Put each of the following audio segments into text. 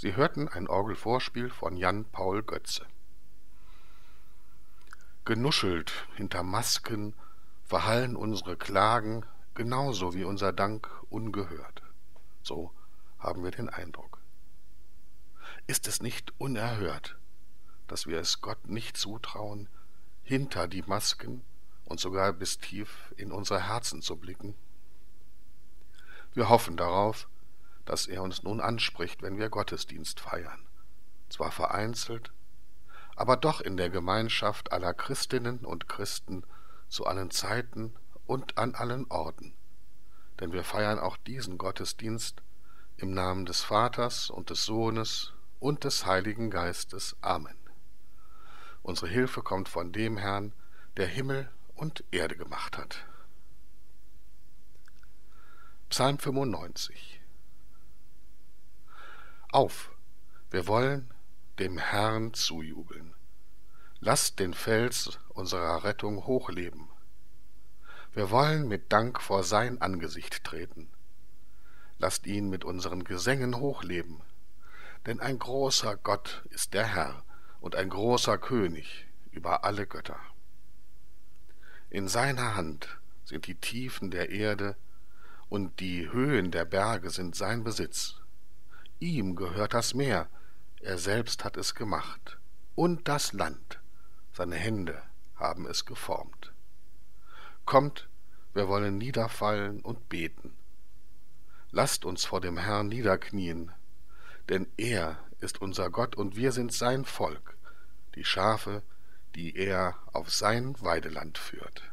Sie hörten ein Orgelvorspiel von Jan Paul Götze. Genuschelt hinter Masken verhallen unsere Klagen genauso wie unser Dank ungehört. So haben wir den Eindruck. Ist es nicht unerhört, dass wir es Gott nicht zutrauen, hinter die Masken und sogar bis tief in unsere Herzen zu blicken? Wir hoffen darauf, dass er uns nun anspricht, wenn wir Gottesdienst feiern. Zwar vereinzelt, aber doch in der Gemeinschaft aller Christinnen und Christen zu allen Zeiten und an allen Orten. Denn wir feiern auch diesen Gottesdienst im Namen des Vaters und des Sohnes und des Heiligen Geistes. Amen. Unsere Hilfe kommt von dem Herrn, der Himmel und Erde gemacht hat. Psalm 95. Auf, wir wollen dem Herrn zujubeln. Lasst den Fels unserer Rettung hochleben. Wir wollen mit Dank vor sein Angesicht treten. Lasst ihn mit unseren Gesängen hochleben, denn ein großer Gott ist der Herr und ein großer König über alle Götter. In seiner Hand sind die Tiefen der Erde und die Höhen der Berge sind sein Besitz. Ihm gehört das Meer, er selbst hat es gemacht, und das Land, seine Hände haben es geformt. Kommt, wir wollen niederfallen und beten. Lasst uns vor dem Herrn niederknien, denn er ist unser Gott und wir sind sein Volk, die Schafe, die er auf sein Weideland führt.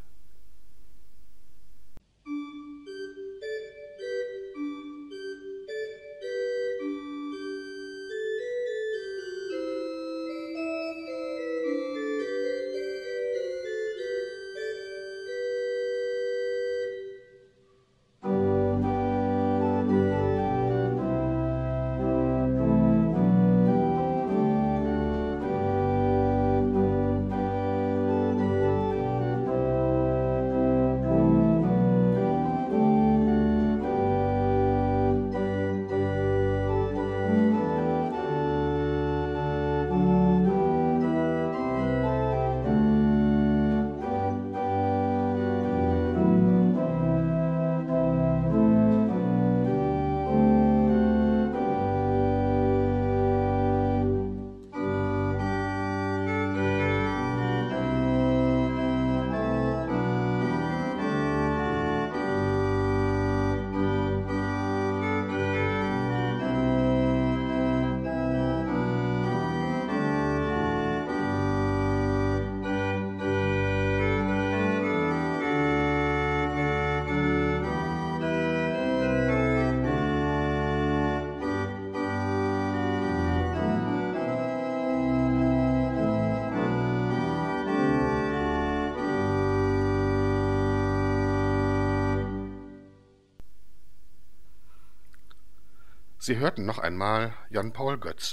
Sie hörten noch einmal Jan Paul Götze.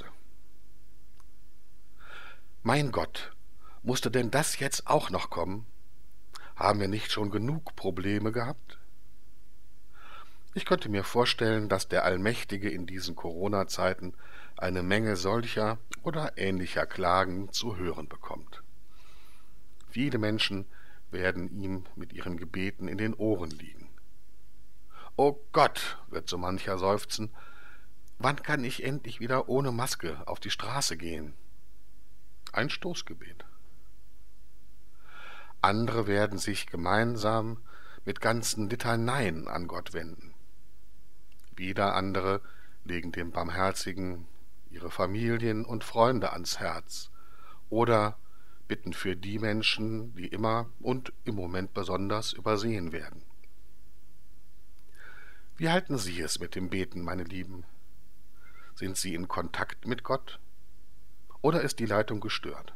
Mein Gott, musste denn das jetzt auch noch kommen? Haben wir nicht schon genug Probleme gehabt? Ich könnte mir vorstellen, dass der Allmächtige in diesen Corona-Zeiten eine Menge solcher oder ähnlicher Klagen zu hören bekommt. Viele Menschen werden ihm mit ihren Gebeten in den Ohren liegen. »O Gott«, wird so mancher seufzen, »wann kann ich endlich wieder ohne Maske auf die Straße gehen?« Ein Stoßgebet. Andere werden sich gemeinsam mit ganzen Litaneien an Gott wenden. Wieder andere legen dem Barmherzigen ihre Familien und Freunde ans Herz oder bitten für die Menschen, die immer und im Moment besonders übersehen werden. Wie halten Sie es mit dem Beten, meine Lieben? Sind Sie in Kontakt mit Gott? Oder ist die Leitung gestört?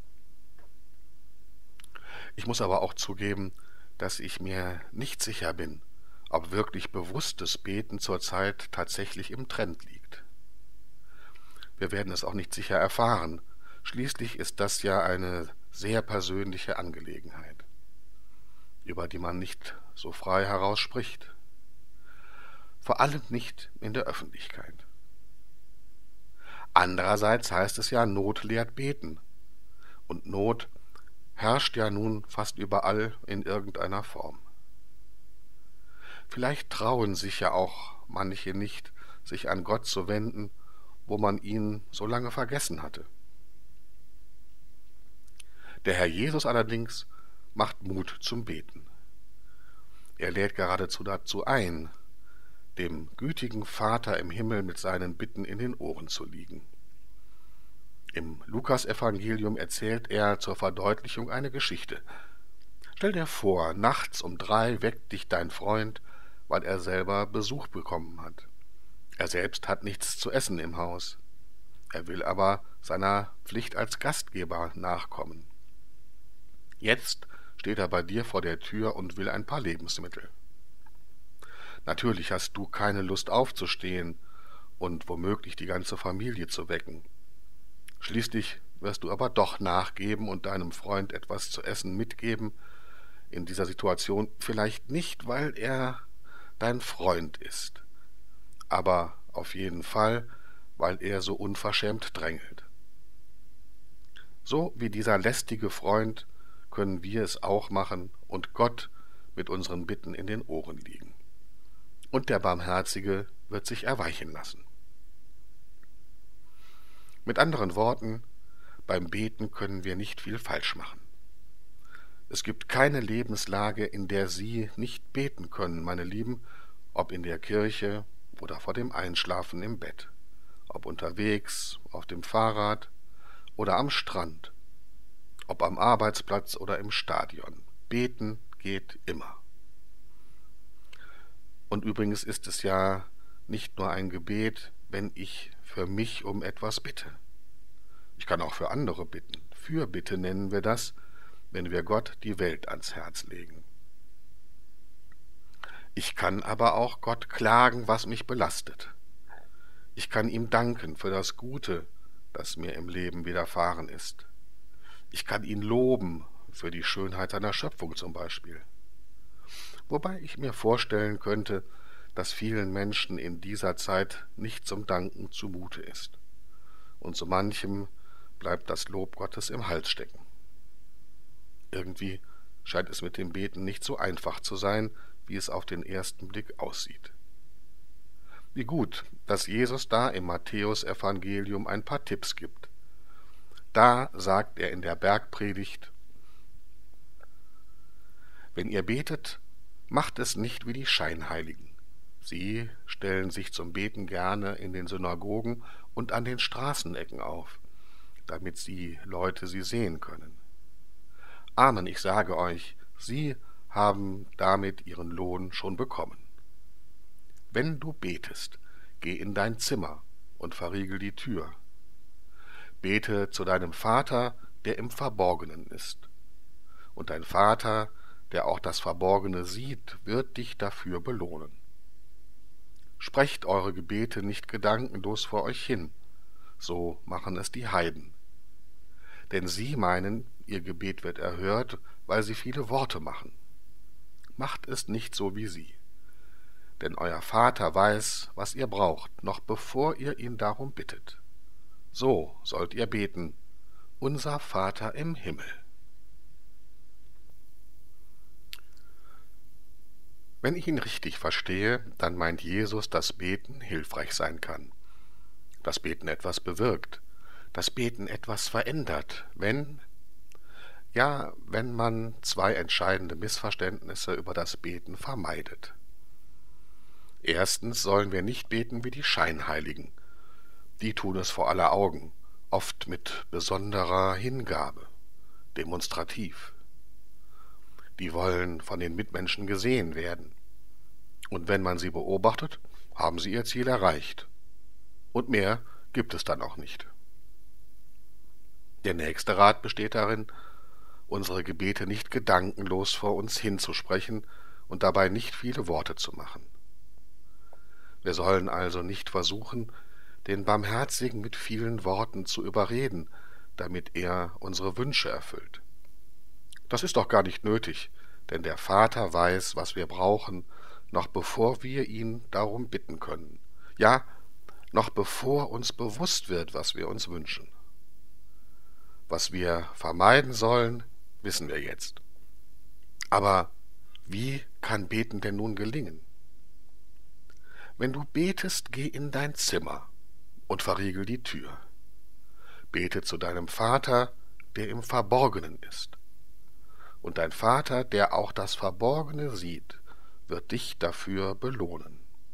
Ich muss aber auch zugeben, dass ich mir nicht sicher bin, ob wirklich bewusstes Beten zurzeit tatsächlich im Trend liegt. Wir werden es auch nicht sicher erfahren. Schließlich ist das ja eine sehr persönliche Angelegenheit, über die man nicht so frei heraus spricht. Vor allem nicht in der Öffentlichkeit. Andererseits heißt es ja, Not lehrt beten. Und Not herrscht ja nun fast überall in irgendeiner Form. Vielleicht trauen sich ja auch manche nicht, sich an Gott zu wenden, wo man ihn so lange vergessen hatte. Der Herr Jesus allerdings macht Mut zum Beten. Er lädt geradezu dazu ein, dem gütigen Vater im Himmel mit seinen Bitten in den Ohren zu liegen. Im Lukasevangelium erzählt er zur Verdeutlichung eine Geschichte. Stell dir vor, nachts um 3 weckt dich dein Freund, weil er selber Besuch bekommen hat. Er selbst hat nichts zu essen im Haus. Er will aber seiner Pflicht als Gastgeber nachkommen. Jetzt steht er bei dir vor der Tür und will ein paar Lebensmittel. Natürlich hast du keine Lust aufzustehen und womöglich die ganze Familie zu wecken. Schließlich wirst du aber doch nachgeben und deinem Freund etwas zu essen mitgeben, in dieser Situation vielleicht nicht, weil er dein Freund ist, aber auf jeden Fall, weil er so unverschämt drängelt. So wie dieser lästige Freund können wir es auch machen und Gott mit unseren Bitten in den Ohren liegen. Und der Barmherzige wird sich erweichen lassen. Mit anderen Worten, beim Beten können wir nicht viel falsch machen. Es gibt keine Lebenslage, in der Sie nicht beten können, meine Lieben, ob in der Kirche oder vor dem Einschlafen im Bett, ob unterwegs, auf dem Fahrrad oder am Strand, ob am Arbeitsplatz oder im Stadion. Beten geht immer. Und übrigens ist es ja nicht nur ein Gebet, wenn ich für mich um etwas bitte. Ich kann auch für andere bitten. Fürbitte nennen wir das, wenn wir Gott die Welt ans Herz legen. Ich kann aber auch Gott klagen, was mich belastet. Ich kann ihm danken für das Gute, das mir im Leben widerfahren ist. Ich kann ihn loben für die Schönheit seiner Schöpfung zum Beispiel. Wobei ich mir vorstellen könnte, dass vielen Menschen in dieser Zeit nicht zum Danken zumute ist. Und so manchem bleibt das Lob Gottes im Hals stecken. Irgendwie scheint es mit dem Beten nicht so einfach zu sein, wie es auf den ersten Blick aussieht. Wie gut, dass Jesus da im Matthäusevangelium ein paar Tipps gibt. Da sagt er in der Bergpredigt: Wenn ihr betet, macht es nicht wie die Scheinheiligen. Sie stellen sich zum Beten gerne in den Synagogen und an den Straßenecken auf, damit die Leute sie sehen können. Amen, ich sage euch, sie haben damit ihren Lohn schon bekommen. Wenn du betest, geh in dein Zimmer und verriegel die Tür. Bete zu deinem Vater, der im Verborgenen ist. Und dein Vater, der auch das Verborgene sieht, wird dich dafür belohnen. Sprecht eure Gebete nicht gedankenlos vor euch hin, so machen es die Heiden. Denn sie meinen, ihr Gebet wird erhört, weil sie viele Worte machen. Macht es nicht so wie sie. Denn euer Vater weiß, was ihr braucht, noch bevor ihr ihn darum bittet. So sollt ihr beten: Unser Vater im Himmel. Wenn ich ihn richtig verstehe, dann meint Jesus, dass Beten hilfreich sein kann, dass Beten etwas bewirkt, dass Beten etwas verändert, wenn man 2 entscheidende Missverständnisse über das Beten vermeidet. Erstens sollen wir nicht beten wie die Scheinheiligen. Die tun es vor aller Augen, oft mit besonderer Hingabe, demonstrativ. Die wollen von den Mitmenschen gesehen werden. Und wenn man sie beobachtet, haben sie ihr Ziel erreicht. Und mehr gibt es dann auch nicht. Der nächste Rat besteht darin, unsere Gebete nicht gedankenlos vor uns hinzusprechen und dabei nicht viele Worte zu machen. Wir sollen also nicht versuchen, den Barmherzigen mit vielen Worten zu überreden, damit er unsere Wünsche erfüllt. Das ist doch gar nicht nötig, denn der Vater weiß, was wir brauchen, noch bevor wir ihn darum bitten können. Ja, noch bevor uns bewusst wird, was wir uns wünschen. Was wir vermeiden sollen, wissen wir jetzt. Aber wie kann Beten denn nun gelingen? Wenn du betest, geh in dein Zimmer und verriegel die Tür. Bete zu deinem Vater, der im Verborgenen ist. Und dein Vater, der auch das Verborgene sieht, wird dich dafür belohnen.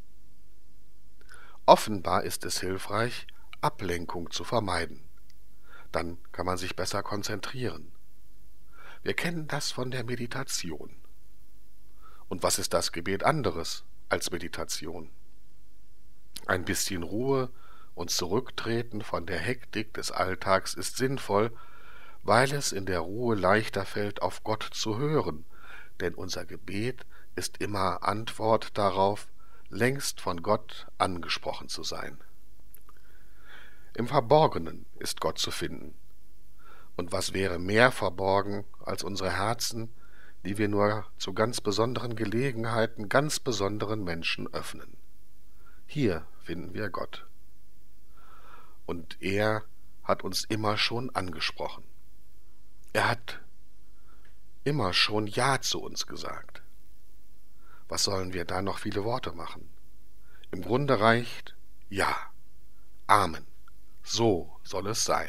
Offenbar ist es hilfreich, Ablenkung zu vermeiden. Dann kann man sich besser konzentrieren. Wir kennen das von der Meditation. Und was ist das Gebet anderes als Meditation? Ein bisschen Ruhe und Zurücktreten von der Hektik des Alltags ist sinnvoll, weil es in der Ruhe leichter fällt, auf Gott zu hören, denn unser Gebet ist immer Antwort darauf, längst von Gott angesprochen zu sein. Im Verborgenen ist Gott zu finden. Und was wäre mehr verborgen als unsere Herzen, die wir nur zu ganz besonderen Gelegenheiten ganz besonderen Menschen öffnen? Hier finden wir Gott. Und er hat uns immer schon angesprochen. Er hat immer schon Ja zu uns gesagt. Was sollen wir da noch viele Worte machen? Im Grunde reicht Ja, Amen, so soll es sein.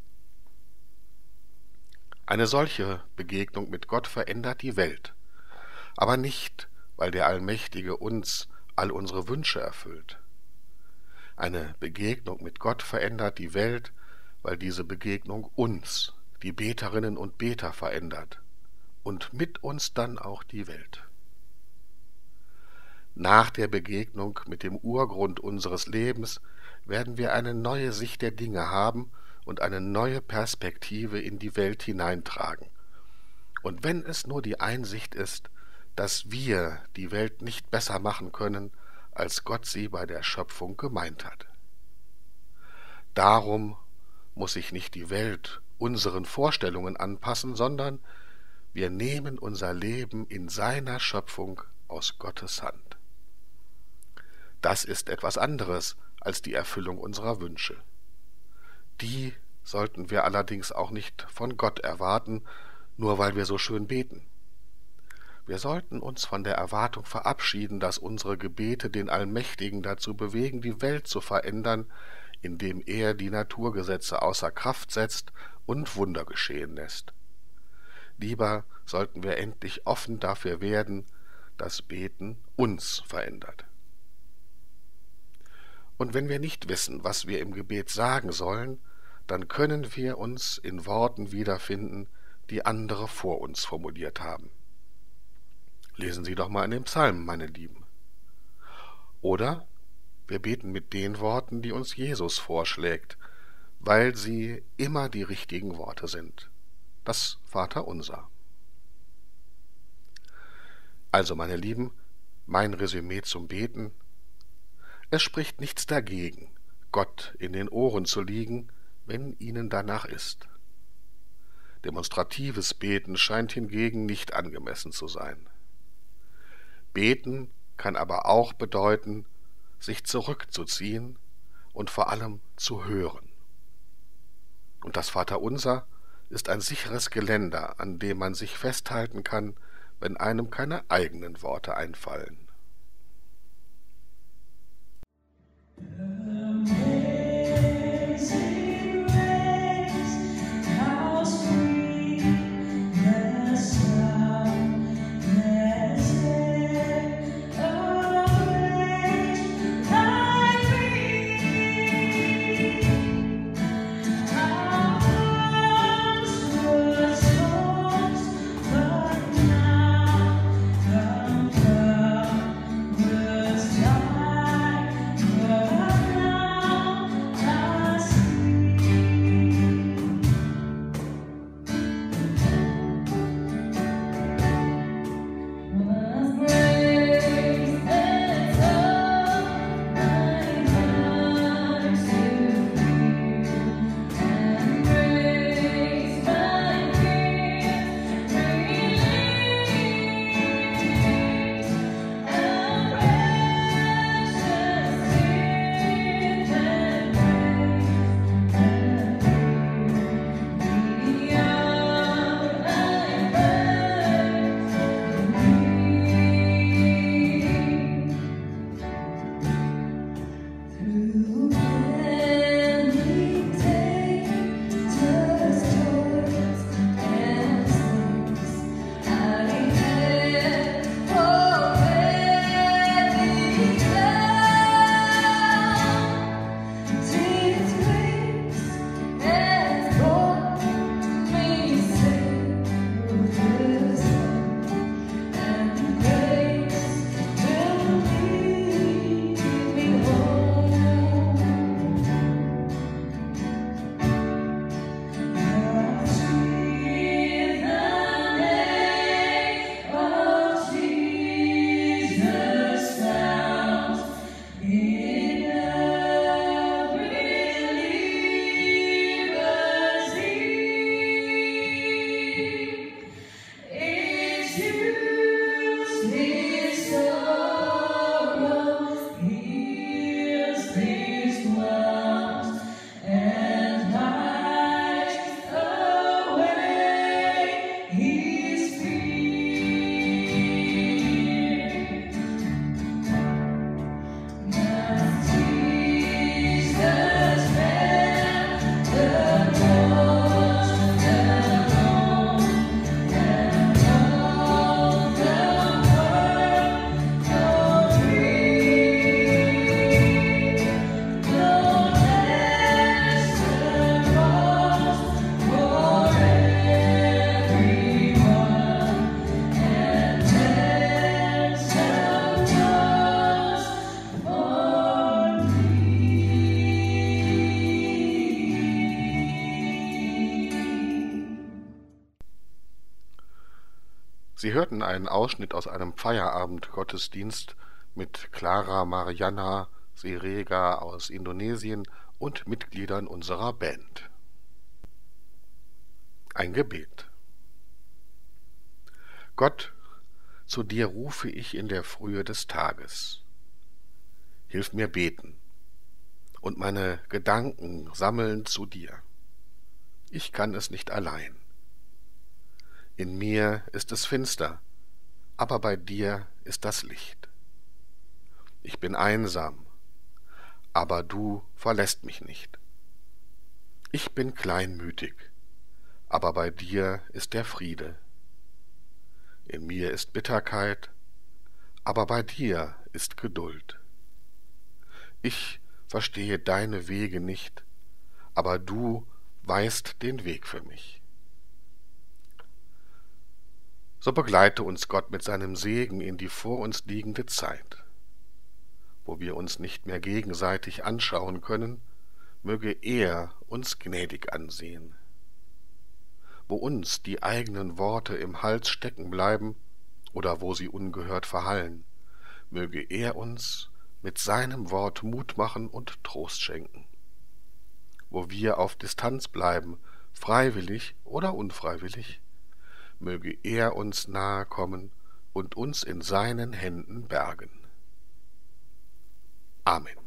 Eine solche Begegnung mit Gott verändert die Welt, aber nicht, weil der Allmächtige uns all unsere Wünsche erfüllt. Eine Begegnung mit Gott verändert die Welt, weil diese Begegnung uns, die Beterinnen und Beter, verändert und mit uns dann auch die Welt. Nach der Begegnung mit dem Urgrund unseres Lebens werden wir eine neue Sicht der Dinge haben und eine neue Perspektive in die Welt hineintragen. Und wenn es nur die Einsicht ist, dass wir die Welt nicht besser machen können, als Gott sie bei der Schöpfung gemeint hat. Darum muss sich nicht die Welt unseren Vorstellungen anpassen, sondern wir nehmen unser Leben in seiner Schöpfung aus Gottes Hand. Das ist etwas anderes als die Erfüllung unserer Wünsche. Die sollten wir allerdings auch nicht von Gott erwarten, nur weil wir so schön beten. Wir sollten uns von der Erwartung verabschieden, dass unsere Gebete den Allmächtigen dazu bewegen, die Welt zu verändern, indem er die Naturgesetze außer Kraft setzt und Wunder geschehen lässt. Lieber sollten wir endlich offen dafür werden, dass Beten uns verändert. Und wenn wir nicht wissen, was wir im Gebet sagen sollen, dann können wir uns in Worten wiederfinden, die andere vor uns formuliert haben. Lesen Sie doch mal in den Psalmen, meine Lieben. Oder wir beten mit den Worten, die uns Jesus vorschlägt, weil sie immer die richtigen Worte sind. Das Vaterunser. Also, meine Lieben, mein Resümee zum Beten: Es spricht nichts dagegen, Gott in den Ohren zu liegen, wenn Ihnen danach ist. Demonstratives Beten scheint hingegen nicht angemessen zu sein. Beten kann aber auch bedeuten, sich zurückzuziehen und vor allem zu hören. Und das Vaterunser ist ein sicheres Geländer, an dem man sich festhalten kann, wenn einem keine eigenen Worte einfallen. Sie hörten einen Ausschnitt aus einem Feierabend-Gottesdienst mit Clara Mariana Sirega aus Indonesien und Mitgliedern unserer Band. Ein Gebet. Gott, zu dir rufe ich in der Frühe des Tages. Hilf mir beten und meine Gedanken sammeln zu dir. Ich kann es nicht allein. In mir ist es finster, aber bei dir ist das Licht. Ich bin einsam, aber du verlässt mich nicht. Ich bin kleinmütig, aber bei dir ist der Friede. In mir ist Bitterkeit, aber bei dir ist Geduld. Ich verstehe deine Wege nicht, aber du weißt den Weg für mich. So begleite uns Gott mit seinem Segen in die vor uns liegende Zeit. Wo wir uns nicht mehr gegenseitig anschauen können, möge er uns gnädig ansehen. Wo uns die eigenen Worte im Hals stecken bleiben oder wo sie ungehört verhallen, möge er uns mit seinem Wort Mut machen und Trost schenken. Wo wir auf Distanz bleiben, freiwillig oder unfreiwillig, möge er uns nahe kommen und uns in seinen Händen bergen. Amen.